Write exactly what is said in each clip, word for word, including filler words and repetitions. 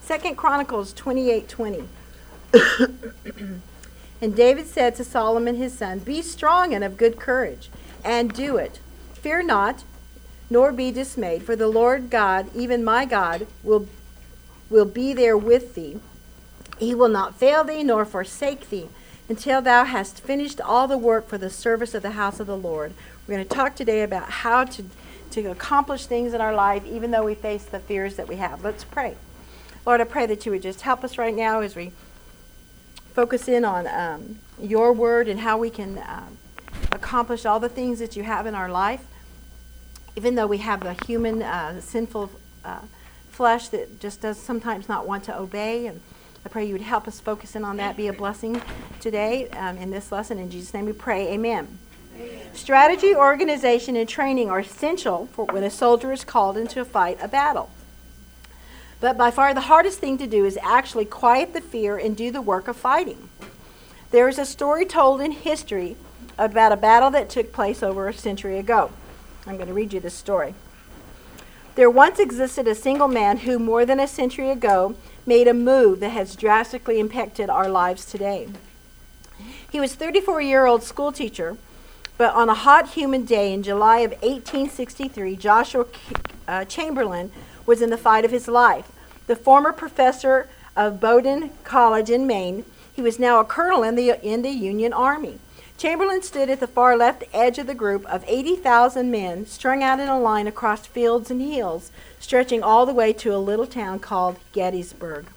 Second Chronicles twenty-eight twenty. And David said to Solomon his son, "Be strong and of good courage, and do it. Fear not, nor be dismayed, for the Lord God, even my God, will, will be there with thee. He will not fail thee, nor forsake thee, until thou hast finished all the work for the service of the house of the Lord." We're going to talk today about how to, to accomplish things in our life, even though we face the fears that we have. Let's pray. Lord, I pray that you would just help us right now as we focus in on um, your word and how we can um, accomplish all the things that you have in our life. Even though we have the human uh, sinful uh, flesh that just does sometimes not want to obey. And I pray you would help us focus in on that, be a blessing today um, in this lesson. In Jesus' name we pray, amen. Amen. Strategy, organization, and training are essential for when a soldier is called into a fight, a battle. But by far the hardest thing to do is actually quiet the fear and do the work of fighting. There is a story told in history about a battle that took place over a century ago. I'm going to read you this story. There once existed a single man who, more than a century ago, made a move that has drastically impacted our lives today. He was a thirty-four-year-old school teacher, but on a hot, humid day in July of eighteen sixty-three, Joshua uh, Chamberlain was in the fight of his life. The former professor of Bowdoin College in Maine, he was now a colonel in the in the Union Army. Chamberlain stood at the far left edge of the group of eighty thousand men strung out in a line across fields and hills, stretching all the way to a little town called Gettysburg.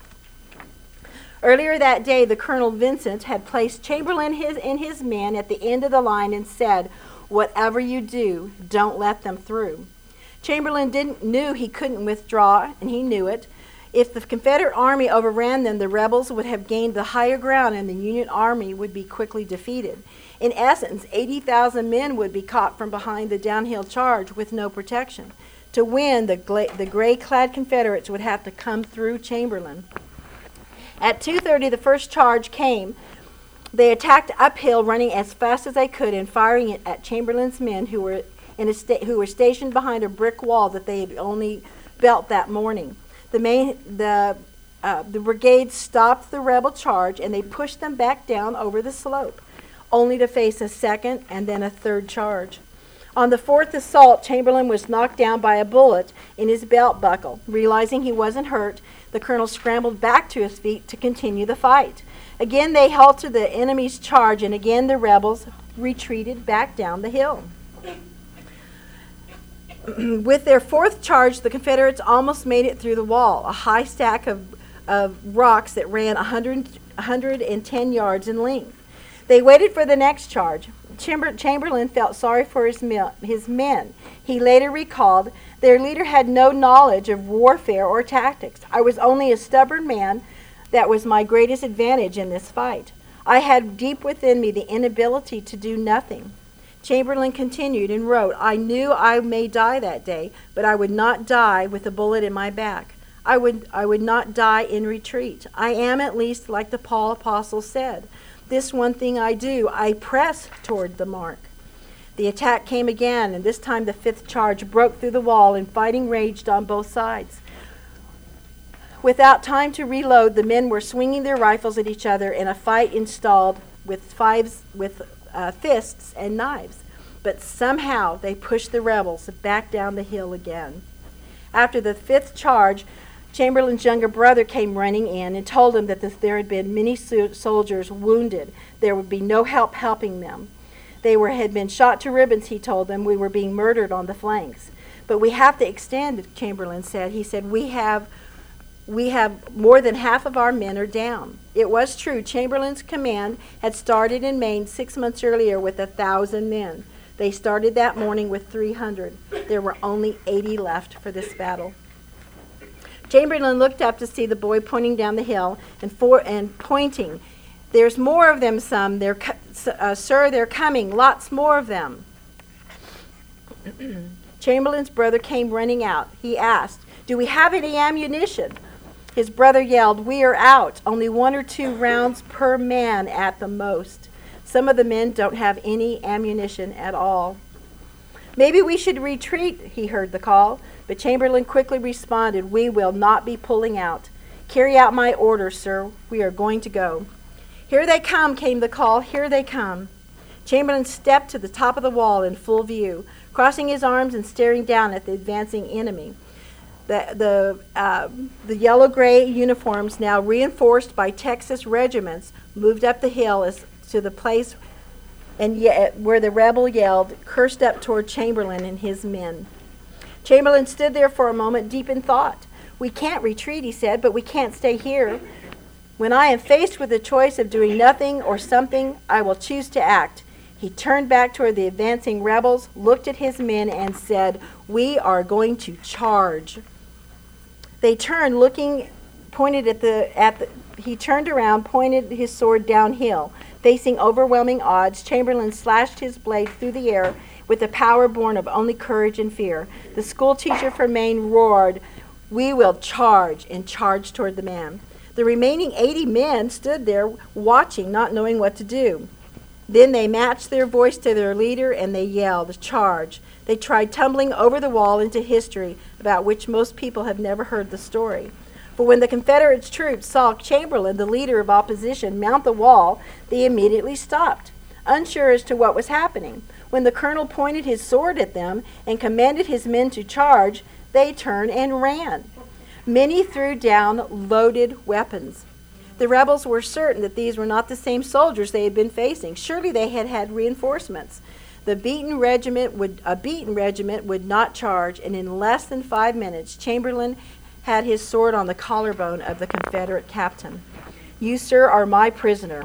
Earlier that day, the Colonel Vincent had placed Chamberlain his, and his men at the end of the line and said, "Whatever you do, don't let them through." Chamberlain didn't knew he couldn't withdraw, and he knew it. If the Confederate army overran them, the rebels would have gained the higher ground and the Union army would be quickly defeated. In essence, eighty thousand men would be caught from behind the downhill charge with no protection. To win, the, gla- the gray-clad Confederates would have to come through Chamberlain. At two thirty, the first charge came. They attacked uphill, running as fast as they could and firing it at Chamberlain's men who were in a sta- who were stationed behind a brick wall that they had only built that morning. The main the uh, the brigade stopped the rebel charge and they pushed them back down over the slope, only to face a second and then a third charge. On the fourth assault, Chamberlain was knocked down by a bullet in his belt buckle. Realizing he wasn't hurt, the colonel scrambled back to his feet to continue the fight. Again, they halted the enemy's charge, and again the rebels retreated back down the hill. With their fourth charge, the Confederates almost made it through the wall, a high stack of, of rocks that ran one hundred, one hundred ten yards in length. They waited for the next charge. Chamber, Chamberlain felt sorry for his, mil, his men. He later recalled, "Their leader had no knowledge of warfare or tactics. I was only a stubborn man. That was my greatest advantage in this fight. I had deep within me the inability to do nothing." Chamberlain continued and wrote, "I knew I may die that day, but I would not die with a bullet in my back. I would I would not die in retreat. I am at least like the Paul apostle said, this one thing I do, I press toward the mark." The attack came again, and this time the fifth charge broke through the wall and fighting raged on both sides. Without time to reload, the men were swinging their rifles at each other in a fight installed with fives with Uh, fists and knives, but somehow they pushed the rebels back down the hill again. After the fifth charge, Chamberlain's younger brother came running in and told him that there had been many so- soldiers wounded. There would be no help helping them. They were had been shot to ribbons, he told them. We were being murdered on the flanks. "But we have to extend," Chamberlain said. He said, we have We have more than half of our men are down." It was true. Chamberlain's command had started in Maine six months earlier with a thousand men. They started that morning with three hundred. There were only eighty left for this battle. Chamberlain looked up to see the boy pointing down the hill and for and pointing. "There's more of them, some. They're uh, sir, they're coming. Lots more of them." Chamberlain's brother came running out. He asked, "Do we have any ammunition?" His brother yelled, "We are out. Only one or two rounds per man at the most. Some of the men don't have any ammunition at all." "Maybe we should retreat," he heard the call. But Chamberlain quickly responded, "We will not be pulling out." Carry out my orders, sir. We are going to go." "Here they come," came the call. "Here they come." Chamberlain stepped to the top of the wall in full view, crossing his arms and staring down at the advancing enemy. The, the, uh, the yellow-gray uniforms, now reinforced by Texas regiments, moved up the hill as to the place and yet where the rebel yelled, cursed up toward Chamberlain and his men. Chamberlain stood there for a moment, deep in thought. "We can't retreat," he said, "but we can't stay here. When I am faced with the choice of doing nothing or something, I will choose to act." He turned back toward the advancing rebels, looked at his men, and said, "We are going to charge." They turned, looking, pointed at the, at the, he turned around, pointed his sword downhill. Facing overwhelming odds, Chamberlain slashed his blade through the air with the power born of only courage and fear. The school teacher from Maine roared, "We will charge," and charged toward the man. The remaining eighty men stood there watching, not knowing what to do. Then they matched their voice to their leader and they yelled, "Charge." They tried tumbling over the wall into history about which most people have never heard the story. For when the Confederate troops saw Chamberlain, the leader of opposition, mount the wall, they immediately stopped, unsure as to what was happening. When the colonel pointed his sword at them and commanded his men to charge, they turned and ran. Many threw down loaded weapons. The rebels were certain that these were not the same soldiers they had been facing. Surely they had had reinforcements. The beaten regiment would, a beaten regiment would not charge, and in less than five minutes, Chamberlain had his sword on the collarbone of the Confederate captain. "You, sir, are my prisoner."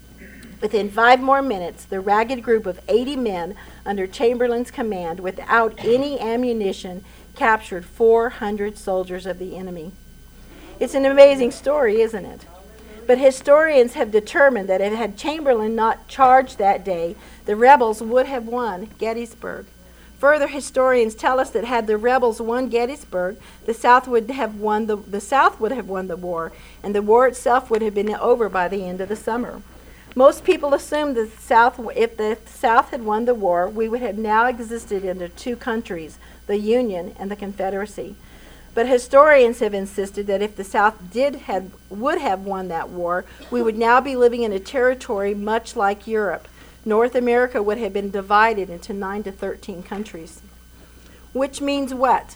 Within five more minutes, the ragged group of eighty men under Chamberlain's command, without any ammunition, captured four hundred soldiers of the enemy. It's an amazing story, isn't it? But historians have determined that if had Chamberlain not charged that day, the rebels would have won Gettysburg. Further, historians tell us that had the rebels won Gettysburg, the South would have won the, the South would have won the war, and the war itself would have been over by the end of the summer. Most people assume that the South, if the South had won the war, we would have now existed under two countries, the Union and the Confederacy. But historians have insisted that if the South did had would have won that war, we would now be living in a territory much like Europe. North America would have been divided into nine to thirteen countries. Which means what?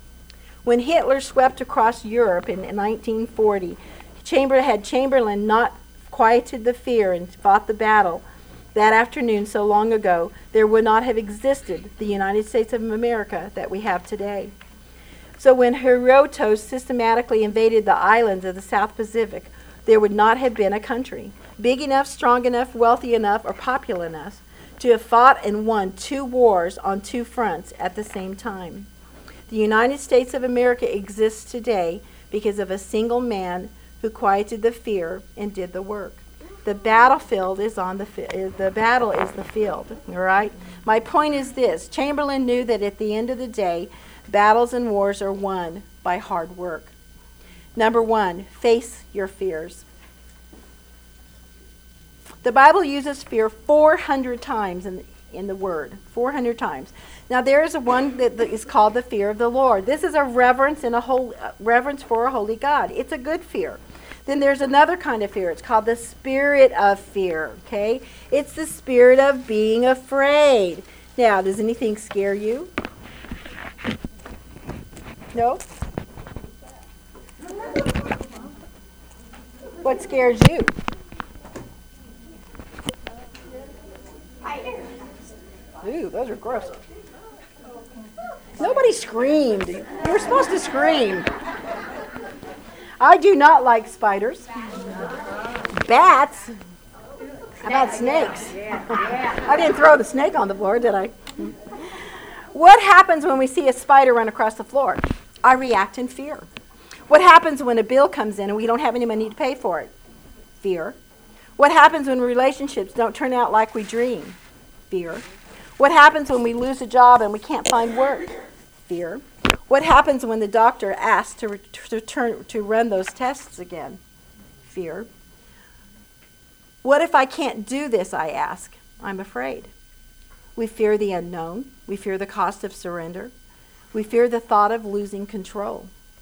When Hitler swept across Europe in nineteen forty, Chamber, had Chamberlain not quieted the fear and fought the battle that afternoon so long ago, there would not have existed the United States of America that we have today. So when Hirohito systematically invaded the islands of the South Pacific, there would not have been a country big enough, strong enough, wealthy enough, or popular enough to have fought and won two wars on two fronts at the same time. The United States of America exists today because of a single man who quieted the fear and did the work. The battlefield is on the fi- the battle is the field, all right? My point is this: Chamberlain knew that at the end of the day, battles and wars are won by hard work. Number one, face your fears. The Bible uses fear four hundred times in, in the Word, four hundred times. Now there is a one that, that is called the fear of the Lord. This is a reverence and a whole uh, reverence for a holy God. It's a good fear. Then there's another kind of fear. It's called the spirit of fear. Okay, it's the spirit of being afraid. Now, does anything scare you? No? What scares you? Ooh, those are gross. Nobody screamed. You were supposed to scream. I do not like spiders. Bats. How about snakes? I didn't throw the snake on the floor, did I? What happens when we see a spider run across the floor? I react in fear. What happens when a bill comes in and we don't have any money to pay for it? Fear. What happens when relationships don't turn out like we dream? Fear. What happens when we lose a job and we can't find work? Fear. What happens when the doctor asks to, re- to, turn, to run those tests again? Fear. What if I can't do this, I ask? I'm afraid. We fear the unknown. We fear the cost of surrender. We fear the thought of losing control.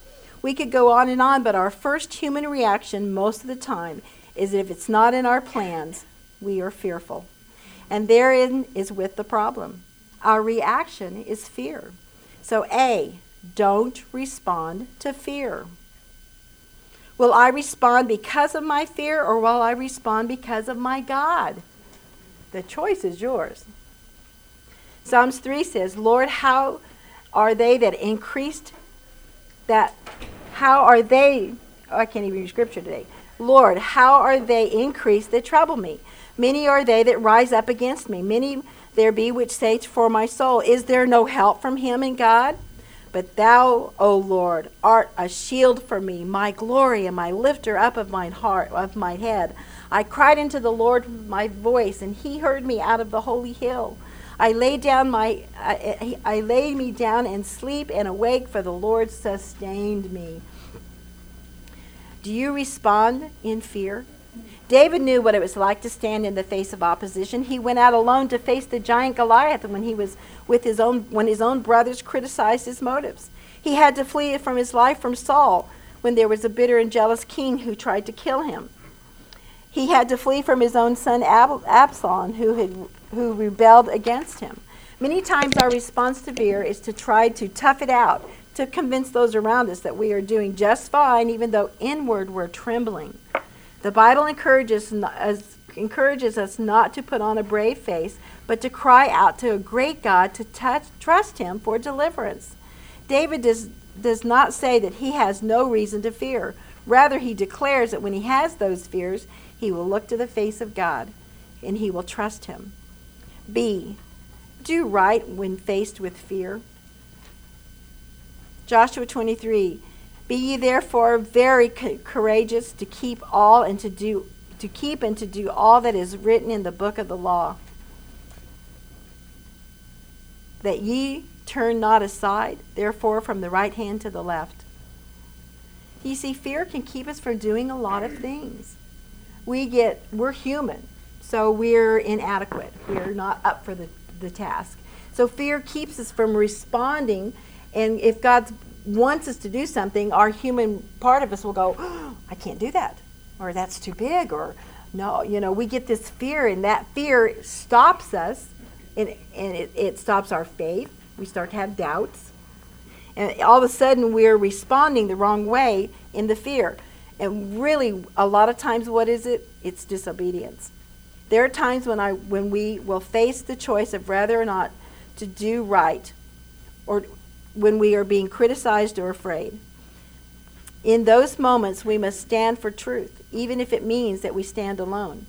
We could go on and on, but our first human reaction most of the time is that if it's not in our plans, we are fearful. And therein is with the problem. Our reaction is fear. So A, don't respond to fear. Will I respond because of my fear, or will I respond because of my God? The choice is yours. Psalms three says, Lord, how are they that increased that, how are they, oh, I can't even read scripture today. Lord, how are they increased that trouble me? Many are they that rise up against me. Many there be which say for my soul, is there no help from him in God? But thou, O Lord, art a shield for me, my glory and my lifter up of mine heart, of my head. I cried unto the Lord with my voice, and he heard me out of the holy hill. I lay down my, I, I laid me down in sleep and awake, for the Lord sustained me. Do you respond in fear? David knew what it was like to stand in the face of opposition. He went out alone to face the giant Goliath when he was with his own when his own brothers criticized his motives. He had to flee from his life from Saul when there was a bitter and jealous king who tried to kill him. He had to flee from his own son Ab- Absalom who had who rebelled against him. Many times our response to fear is to try to tough it out, to convince those around us that we are doing just fine even though inward we're trembling. The Bible encourages us, encourages us not to put on a brave face, but to cry out to a great God, to touch, trust him for deliverance. David does, does not say that he has no reason to fear. Rather, he declares that when he has those fears, he will look to the face of God and he will trust him. B, do right when faced with fear. Joshua twenty-three, be ye therefore very co- courageous to keep all and to do to keep and to do all that is written in the book of the law, that ye turn not aside, therefore, from the right hand to the left. You see, fear can keep us from doing a lot of things. We get, we're human, so we're inadequate. We're not up for the, the task. So fear keeps us from responding, and if God wants us to do something, our human part of us will go, oh, I can't do that, or that's too big, or no, you know, we get this fear, and that fear stops us, and, and it, it stops our faith. We start to have doubts, and all of a sudden we're responding the wrong way in the fear. And really, a lot of times, what is it? It's disobedience. There are times when I, when we will face the choice of whether or not to do right, or when we are being criticized or afraid. In those moments, we must stand for truth, even if it means that we stand alone.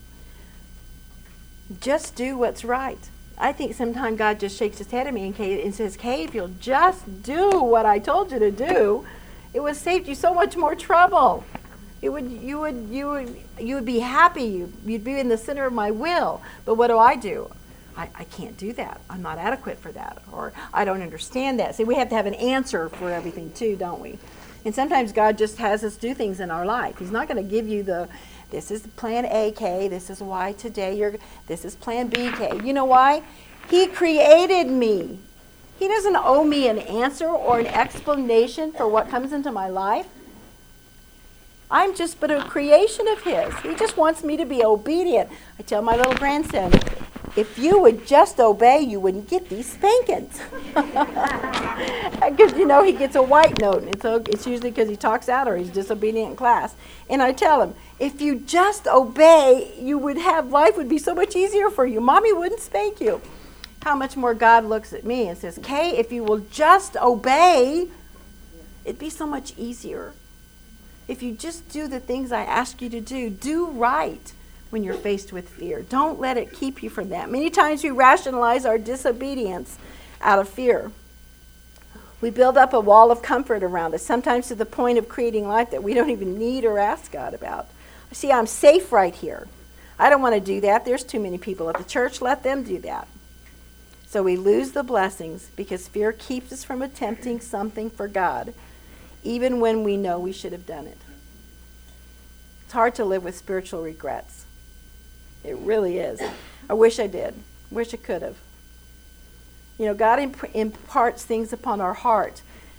Just do what's right. I think sometimes God just shakes his head at me and says, Kay, if you'll just do what I told you to do, it would save you so much more trouble. It would, you would, you would, you would be happy. You, you'd be in the center of my will. But what do I do? I, I can't do that. I'm not adequate for that. Or I don't understand that. See, we have to have an answer for everything too, don't we? And sometimes God just has us do things in our life. He's not going to give you the, this is plan A, K, this is why today you're, this is plan B, K. You know why? He created me. He doesn't owe me an answer or an explanation for what comes into my life. I'm just but a creation of his. He just wants me to be obedient. I tell my little grandson, if you would just obey, you wouldn't get these spankings. Because, you know, he gets a white note, and so it's usually because he talks out or he's disobedient in class. And I tell him, if you just obey, you would have, life would be so much easier for you. Mommy wouldn't spank you. How much more God looks at me and says, Kay, if you will just obey, it'd be so much easier. If you just do the things I ask you to do, do right when you're faced with fear. Don't let it keep you from that. Many times we rationalize our disobedience out of fear. We build up a wall of comfort around us, sometimes to the point of creating life that we don't even need or ask God about. See, I'm safe right here. I don't want to do that. There's too many people at the church. Let them do that. So we lose the blessings because fear keeps us from attempting something for God, even when we know we should have done it. It's hard to live with spiritual regrets. It really is. I wish I did. Wish I could have. You know, God imp- imparts things upon our heart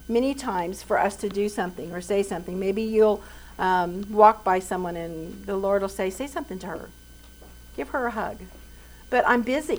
many times for us to do something or say something. Maybe you'll um, walk by someone and the Lord will say, say something to her. Give her a hug. But I'm busy.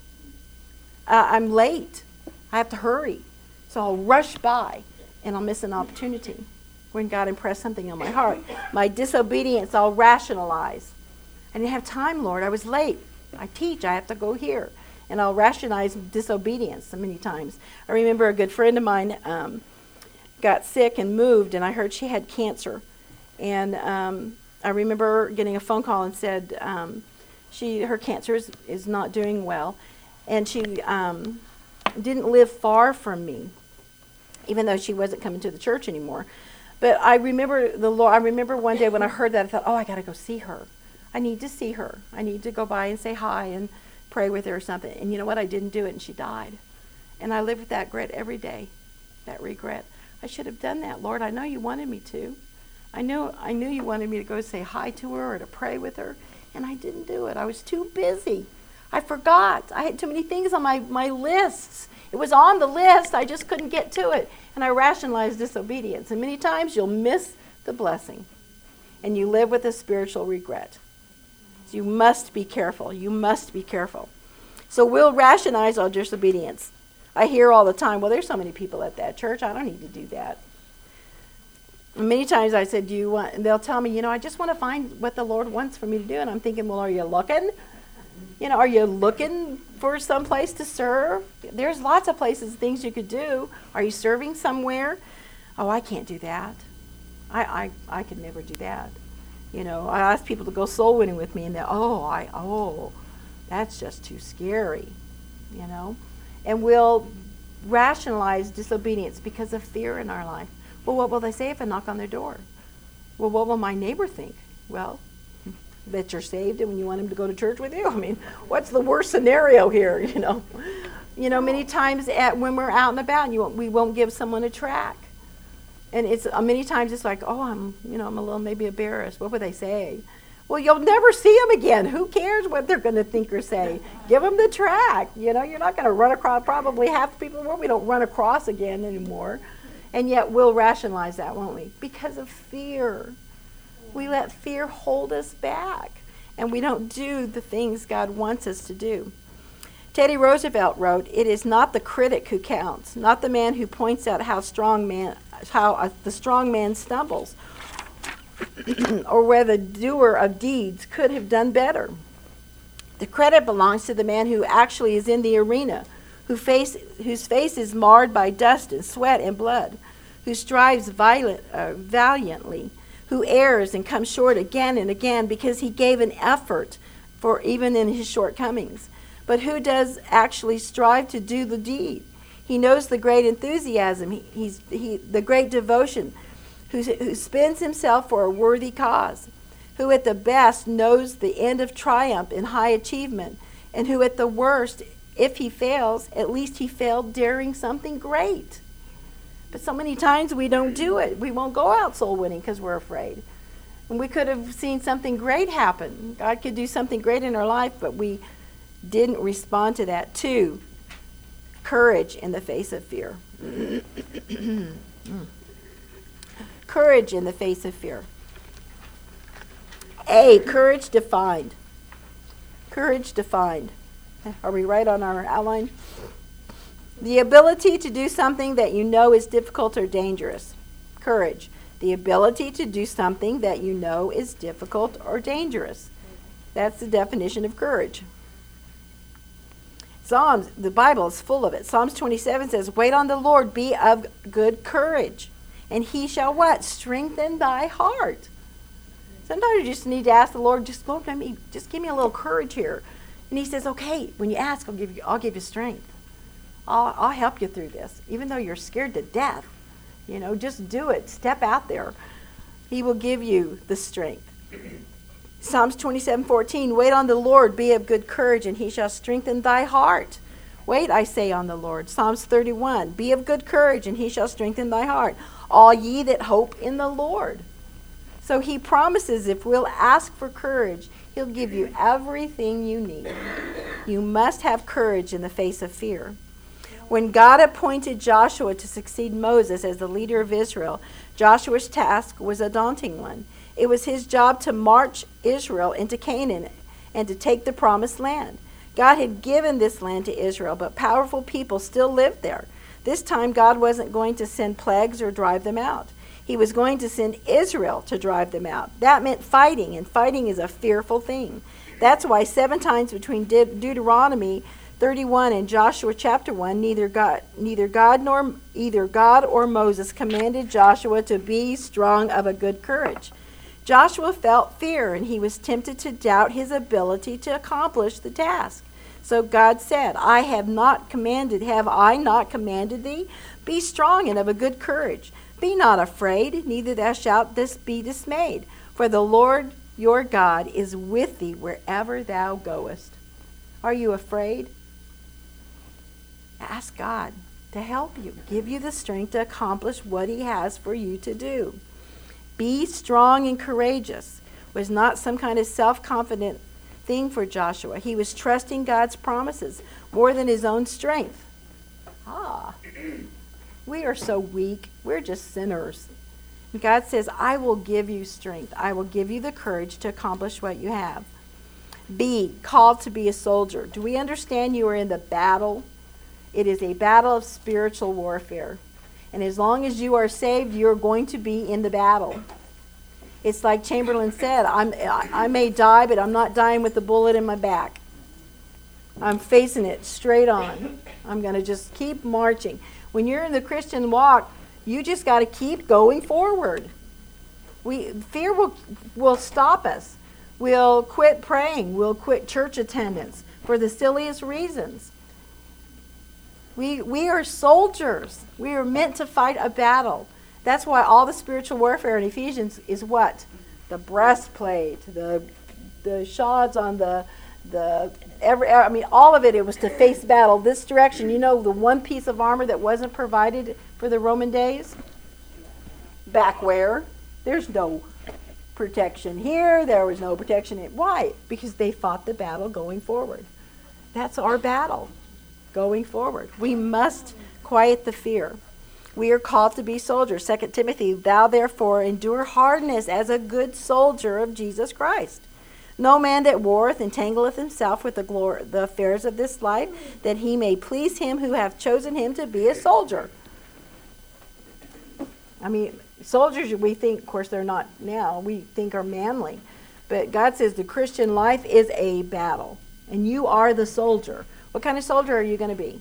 Uh, I'm late. I have to hurry. So I'll rush by and I'll miss an opportunity when God impressed something on my heart. My disobedience, I'll rationalize. I didn't have time, Lord. I was late. I teach. I have to go here. And I'll rationalize disobedience so many times. I remember a good friend of mine um, got sick and moved, and I heard she had cancer. And um, I remember getting a phone call and said um, she her cancer is, is not doing well. And she um, didn't live far from me, even though she wasn't coming to the church anymore. But I remember the Lord. I remember one day when I heard that, I thought, oh, I got to go see her. I need to see her. I need to go by and say hi and pray with her or something. And you know what? I didn't do it, and she died. And I live with that regret every day, that regret. I should have done that, Lord. I know you wanted me to. I knew I knew you wanted me to go say hi to her or to pray with her, and I didn't do it. I was too busy. I forgot. I had too many things on my, my lists. It was on the list. I just couldn't get to it. And I rationalized disobedience. And many times you'll miss the blessing, and you live with a spiritual regret. So you must be careful. You must be careful. So we'll rationalize our disobedience. I hear all the time, well, there's so many people at that church. I don't need to do that. And many times I said, do you want, and they'll tell me, you know, I just want to find what the Lord wants for me to do. And I'm thinking, well, are you looking? You know, are you looking for some place to serve? There's lots of places, things you could do. Are you serving somewhere? Oh, I can't do that. I I, I could never do that. You know, I ask people to go soul winning with me, and they're, oh, I, oh, that's just too scary, you know. And we'll rationalize disobedience because of fear in our life. Well, what will they say if I knock on their door? Well, what will my neighbor think? Well, that you're saved and when you want him to go to church with you? I mean, what's the worst scenario here, you know? You know, many times at, when we're out and about, you won't, we won't give someone a track. And it's uh, many times it's like, oh, I'm, you know, I'm a little maybe embarrassed. What would they say? Well, you'll never see them again. Who cares what they're going to think or say? Give them the track. You know, you're not going to run across. Probably half the people, well, we don't run across again anymore. And yet we'll rationalize that, won't we? Because of fear. We let fear hold us back. And we don't do the things God wants us to do. Teddy Roosevelt wrote, it is not the critic who counts, not the man who points out how strong man, how uh, the strong man stumbles, or where the doer of deeds could have done better. The credit belongs to the man who actually is in the arena, who face, whose face is marred by dust and sweat and blood, who strives violent, uh, valiantly, who errs and comes short again and again because he gave an effort for even in his shortcomings. But who does actually strive to do the deed? He knows the great enthusiasm, he, he's, he, the great devotion, who, who spends himself for a worthy cause, who at the best knows the end of triumph and high achievement, and who at the worst, if he fails, at least he failed daring something great. But so many times we don't do it. We won't go out soul winning because we're afraid. And we could have seen something great happen. God could do something great in our life, but we didn't respond to that. Two, courage in the face of fear. Courage in the face of fear. A, courage defined. Courage defined. Are we right on our outline? The ability to do something that you know is difficult or dangerous. Courage. The ability to do something that you know is difficult or dangerous. That's the definition of courage. Psalms, the Bible is full of it. Psalms twenty-seven says, wait on the Lord, be of good courage, and he shall what? Strengthen thy heart. Sometimes you just need to ask the Lord, just Lord, let me, just give me a little courage here. And he says, okay, when you ask, I'll give you, I'll give you strength. I'll, I'll help you through this, even though you're scared to death. You know, just do it. Step out there. He will give you the strength. Psalms twenty-seven fourteen, wait on the Lord, be of good courage, and he shall strengthen thy heart. Wait, I say, on the Lord. Psalms thirty-one, be of good courage, and he shall strengthen thy heart. All ye that hope in the Lord. So he promises if we'll ask for courage, he'll give you everything you need. You must have courage in the face of fear. When God appointed Joshua to succeed Moses as the leader of Israel, Joshua's task was a daunting one. It was his job to march Israel into Canaan and to take the promised land. God had given this land to Israel, but powerful people still lived there. This time, God wasn't going to send plagues or drive them out. He was going to send Israel to drive them out. That meant fighting, and fighting is a fearful thing. That's why seven times between De- Deuteronomy thirty-one and Joshua chapter one, neither God, neither God nor either God or Moses commanded Joshua to be strong of a good courage. Joshua felt fear, and he was tempted to doubt his ability to accomplish the task. So God said, I have not commanded, have I not commanded thee? Be strong and of a good courage. Be not afraid, neither thou shalt this be dismayed. For the Lord your God is with thee wherever thou goest. Are you afraid? Ask God to help you, give you the strength to accomplish what he has for you to do. Be strong and courageous was not some kind of self-confident thing for Joshua. He was trusting God's promises more than his own strength. Ah, we are so weak. We're just sinners. And God says, I will give you strength. I will give you the courage to accomplish what you have. Be called to be a soldier. Do we understand you are in the battle? It is a battle of spiritual warfare. And as long as you are saved, you're going to be in the battle. It's like Chamberlain said, I'm, I may die, but I'm not dying with the bullet in my back. I'm facing it straight on. I'm going to just keep marching. When you're in the Christian walk, you just got to keep going forward. We fear will will stop us. We'll quit praying. We'll quit church attendance for the silliest reasons. We we are soldiers. We are meant to fight a battle. That's why all the spiritual warfare in Ephesians is what? The breastplate, the the shods on the the every I mean all of it it was to face battle this direction. You know the one piece of armor that wasn't provided for the Roman days? Back where? There's no protection here. There was no protection. In, why? Because they fought the battle going forward. That's our battle going forward. We must quiet the fear. We are called to be soldiers. Second Timothy, thou therefore endure hardness as a good soldier of Jesus Christ. No man that warreth entangleth himself with the, glory, the affairs of this life, that he may please him who hath chosen him to be a soldier. I mean, soldiers we think, of course they're not now, we think are manly. But God says the Christian life is a battle. And you are the soldier. What kind of soldier are you going to be?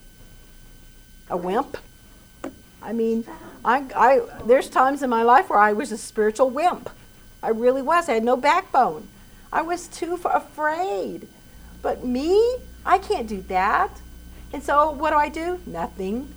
A wimp? I mean, I, I, there's times in my life where I was a spiritual wimp. I really was. I had no backbone. I was too afraid. But me, I can't do that. And so what do I do? Nothing.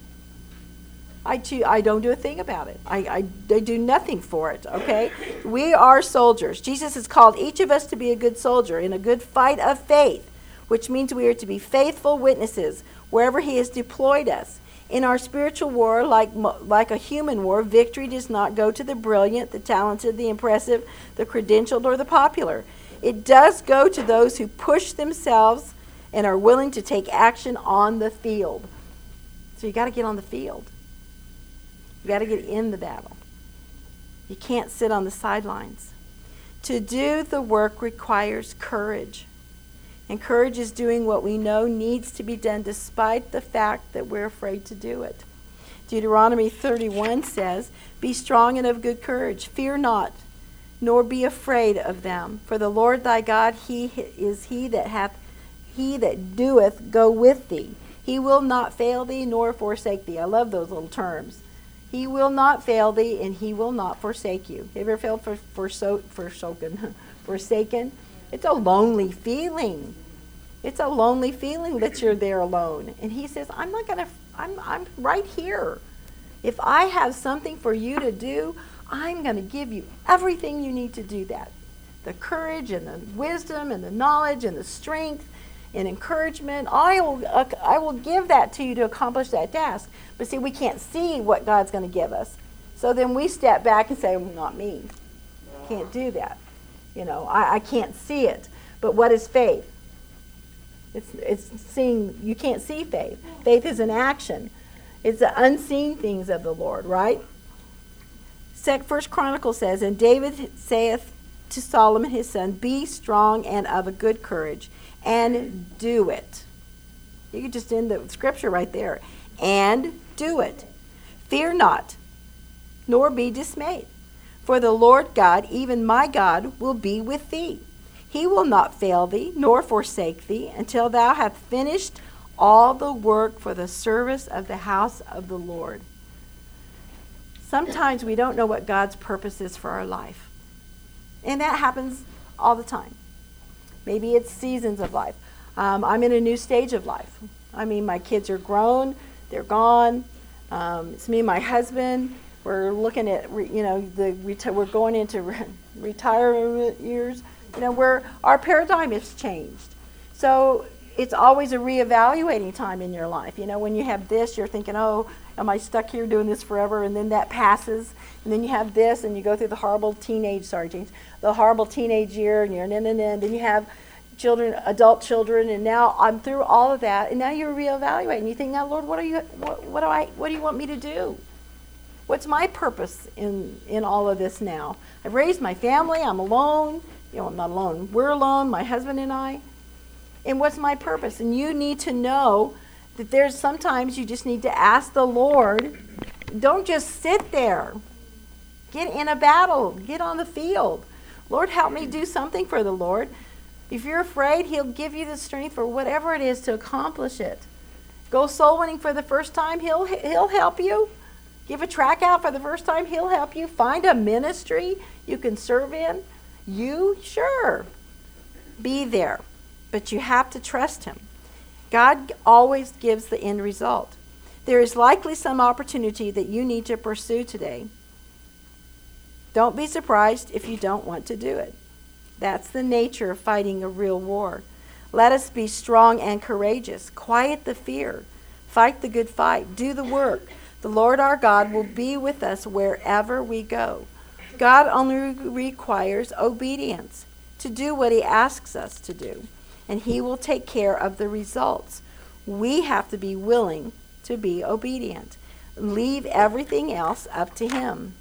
I choose, I don't do a thing about it. I, I, I do nothing for it, okay? We are soldiers. Jesus has called each of us to be a good soldier in a good fight of faith, which means we are to be faithful witnesses wherever he has deployed us. In our spiritual war, like like a human war, victory does not go to the brilliant, the talented, the impressive, the credentialed, or the popular. It does go to those who push themselves and are willing to take action on the field. So you got to get on the field. You got to get in the battle. You can't sit on the sidelines. To do the work requires courage. And courage is doing what we know needs to be done despite the fact that we're afraid to do it. Deuteronomy thirty-one says, be strong and of good courage. Fear not, nor be afraid of them. For the Lord thy God, he is he that hath, he that doeth go with thee. He will not fail thee, nor forsake thee. I love those little terms. He will not fail thee, and he will not forsake you. Have you ever felt for, for so, forsaken? forsaken? It's a lonely feeling. It's a lonely feeling that you're there alone. And he says, I'm not going to, I'm, I'm right here. If I have something for you to do, I'm going to give you everything you need to do that. The courage and the wisdom and the knowledge and the strength and encouragement. I will, uh, I will give that to you to accomplish that task. But see, we can't see what God's going to give us. So then we step back and say, well, not me. Can't do that. You know, I, I can't see it. But what is faith? It's it's seeing. You can't see faith. Faith is an action. It's the unseen things of the Lord, right? First Chronicles says, and David saith to Solomon his son, be strong and of a good courage, and do it. You could just end the scripture right there. And do it. Fear not, nor be dismayed. For the Lord God, even my God, will be with thee. He will not fail thee, nor forsake thee, until thou hast finished all the work for the service of the house of the Lord. Sometimes we don't know what God's purpose is for our life. And that happens all the time. Maybe it's seasons of life. Um, I'm in a new stage of life. I mean, my kids are grown. They're gone. Um, it's me and my husband. We're looking at, you know, the reti- we're going into re- retirement years. You know, where our paradigm has changed. So it's always a reevaluating time in your life. You know, when you have this, you're thinking, oh, am I stuck here doing this forever? And then that passes. And then you have this, and you go through the horrible teenage, sorry, James, the horrible teenage year, and you're, and then, and then, then you have children, adult children, and now I'm through all of that, and now you're reevaluating. You think, now, Lord, what are you, what, what do I, what do you want me to do? What's my purpose in, in all of this now? I've raised my family. I'm alone. You know, I'm not alone. We're alone, my husband and I. And what's my purpose? And you need to know that there's sometimes you just need to ask the Lord. Don't just sit there. Get in a battle. Get on the field. Lord, help me do something for the Lord. If you're afraid, he'll give you the strength for whatever it is to accomplish it. Go soul winning for the first time, he'll he'll help you. Give a track out for the first time, he'll help you. Find a ministry you can serve in. You, sure, be there. But you have to trust him. God always gives the end result. There is likely some opportunity that you need to pursue today. Don't be surprised if you don't want to do it. That's the nature of fighting a real war. Let us be strong and courageous. Quiet the fear. Fight the good fight. Do the work. The Lord our God will be with us wherever we go. God only requires obedience to do what he asks us to do, and he will take care of the results. We have to be willing to be obedient. Leave everything else up to him.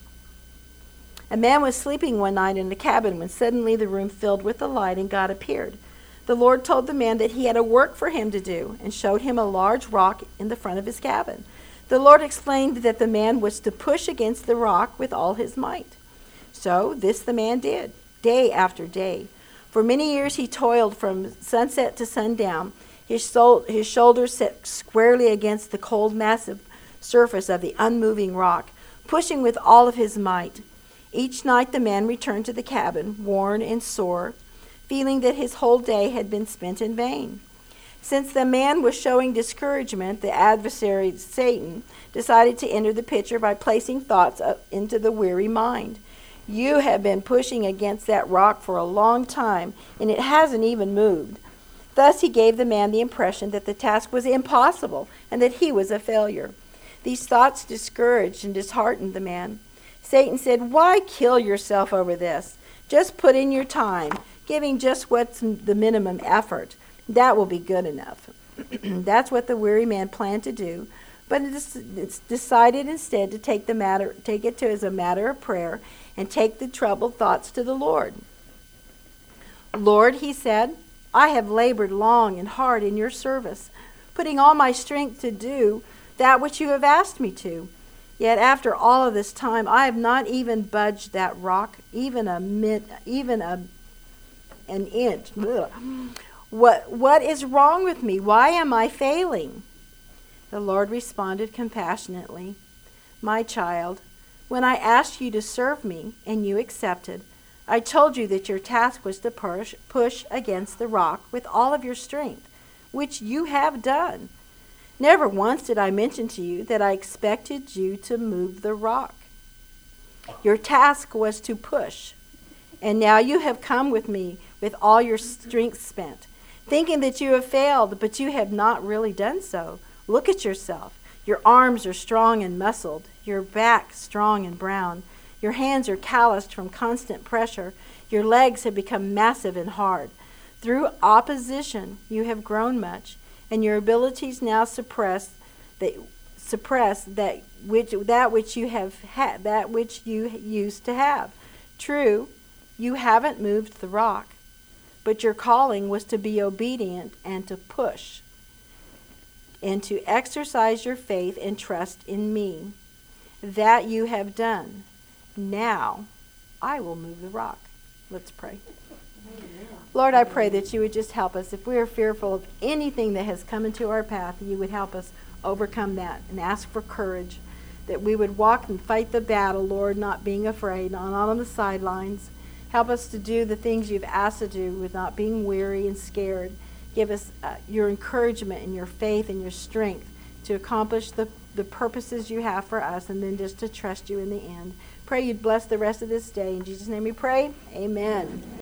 A man was sleeping one night in a cabin when suddenly the room filled with a light and God appeared. The Lord told the man that he had a work for him to do and showed him a large rock in the front of his cabin. The Lord explained that the man was to push against the rock with all his might. So this the man did, day after day. For many years he toiled from sunset to sundown, his, soul, his shoulders set squarely against the cold, massive surface of the unmoving rock, pushing with all of his might. Each night the man returned to the cabin, worn and sore, feeling that his whole day had been spent in vain. Since the man was showing discouragement, the adversary, Satan, decided to enter the picture by placing thoughts into the weary mind. You have been pushing against that rock for a long time, and it hasn't even moved. Thus he gave the man the impression that the task was impossible and that he was a failure. These thoughts discouraged and disheartened the man. Satan said, why kill yourself over this? Just put in your time, giving just what's the minimum effort. That will be good enough. That's what the weary man planned to do, but it's decided instead to take the matter, take it to as a matter of prayer and take the troubled thoughts to the Lord. Lord, he said, I have labored long and hard in your service, putting all my strength to do that which you have asked me to. Yet after all of this time, I have not even budged that rock, even a min, even a an inch. Ugh. What what is wrong with me? Why am I failing? The Lord responded compassionately, my child, when I asked you to serve me and you accepted, I told you that your task was to push, push against the rock with all of your strength, which you have done. Never once did I mention to you that I expected you to move the rock. Your task was to push, and now you have come with me with all your strength spent, thinking that you have failed, but you have not really done so. Look at yourself. Your arms are strong and muscled, your back strong and brown. Your hands are calloused from constant pressure. Your legs have become massive and hard. Through opposition, you have grown much, and your abilities now suppress that suppress that which that which you have had that which you used to have. True, you haven't moved the rock, but your calling was to be obedient and to push, and to exercise your faith and trust in me. That you have done. Now, I will move the rock. Let's pray. Lord, I pray that you would just help us. If we are fearful of anything that has come into our path, you would help us overcome that and ask for courage, that we would walk and fight the battle, Lord, not being afraid, not on the sidelines. Help us to do the things you've asked to do with not being weary and scared. Give us uh, your encouragement and your faith and your strength to accomplish the, the purposes you have for us, and then just to trust you in the end. Pray you'd bless the rest of this day. In Jesus' name we pray. Amen.